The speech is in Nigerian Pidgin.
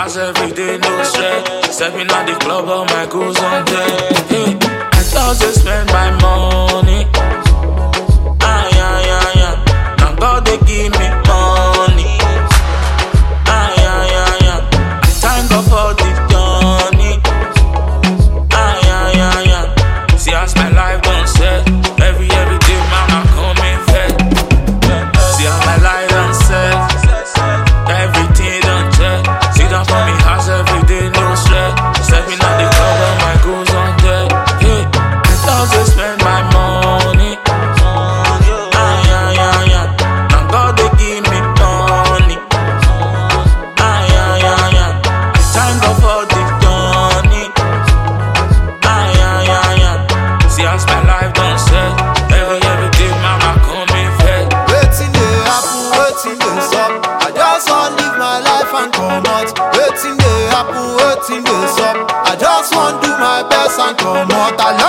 house every day, no stress. Stepping out the club, all my goals on deck. Hey, I just spend my money. Now God they give me money. I thank God for the journey. See how my life done set. Every day, mama coming fed. See how my life done set. Everything done check. See down for me house every day, no stress. Stepping out the club, all my goals on deck. Hey, I just spend my money. Now God they give me money. Thank God for the journey. See how my life done set. Every day, mama coming fed. Waiting they happen, waiting they stop. I just want live my life and come out. Waiting they happen, waiting they stop. I just want do my best and come out.